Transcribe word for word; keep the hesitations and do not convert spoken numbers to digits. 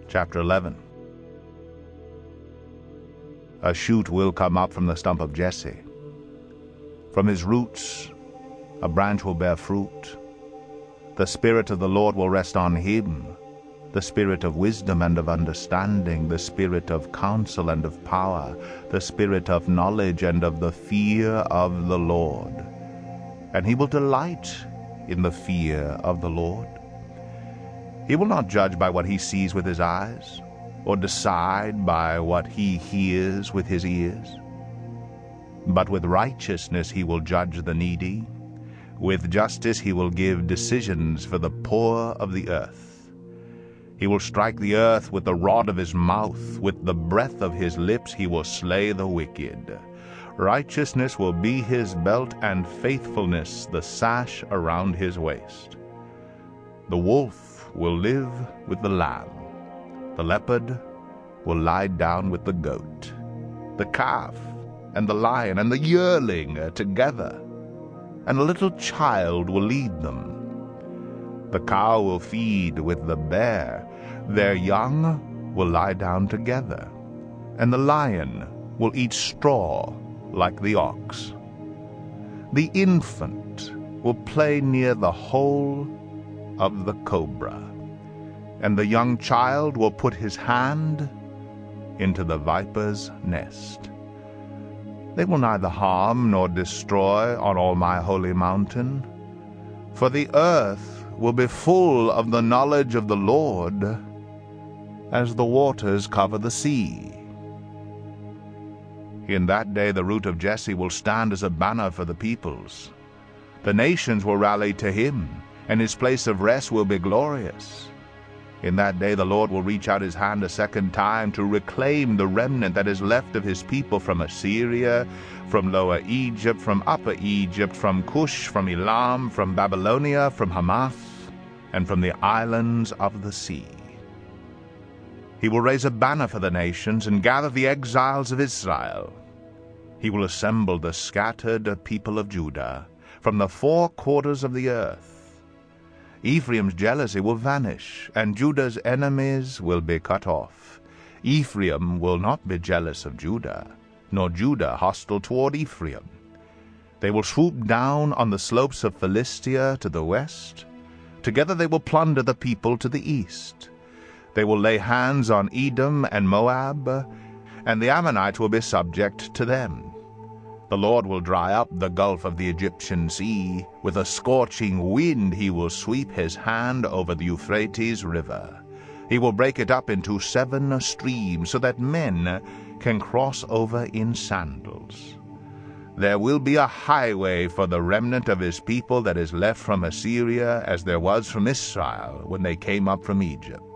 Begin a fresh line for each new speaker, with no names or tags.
Chapter eleven. A shoot will come up from the stump of Jesse. From his roots a branch will bear fruit. The Spirit of the Lord will rest on him, the Spirit of wisdom and of understanding, the Spirit of counsel and of power, the Spirit of knowledge and of the fear of the Lord. And he will delight in the fear of the Lord. He will not judge by what he sees with his eyes, or decide by what he hears with his ears. But with righteousness he will judge the needy. With justice he will give decisions for the poor of the earth. He will strike the earth with the rod of his mouth. With the breath of his lips he will slay the wicked. Righteousness will be his belt, and faithfulness the sash around his waist. The wolf will live with the lamb. The leopard will lie down with the goat. The calf and the lion and the yearling are together, and a little child will lead them. The cow will feed with the bear. Their young will lie down together, and the lion will eat straw like the ox. The infant will play near the hole of the cobra, and the young child will put his hand into the viper's nest. They will neither harm nor destroy on all my holy mountain, for the earth will be full of the knowledge of the Lord as the waters cover the sea. In that day the root of Jesse will stand as a banner for the peoples. The nations will rally to him, and his place of rest will be glorious. In that day the Lord will reach out his hand a second time to reclaim the remnant that is left of his people from Assyria, from Lower Egypt, from Upper Egypt, from Cush, from Elam, from Babylonia, from Hamath, and from the islands of the sea. He will raise a banner for the nations and gather the exiles of Israel. He will assemble the scattered people of Judah from the four quarters of the earth. Ephraim's jealousy will vanish, and Judah's enemies will be cut off. Ephraim will not be jealous of Judah, nor Judah hostile toward Ephraim. They will swoop down on the slopes of Philistia to the west. Together they will plunder the people to the east. They will lay hands on Edom and Moab, and the Ammonites will be subject to them. The Lord will dry up the gulf of the Egyptian sea. With a scorching wind he will sweep his hand over the Euphrates River. He will break it up into seven streams, so that men can cross over in sandals. There will be a highway for the remnant of his people that is left from Assyria, as there was from Israel when they came up from Egypt.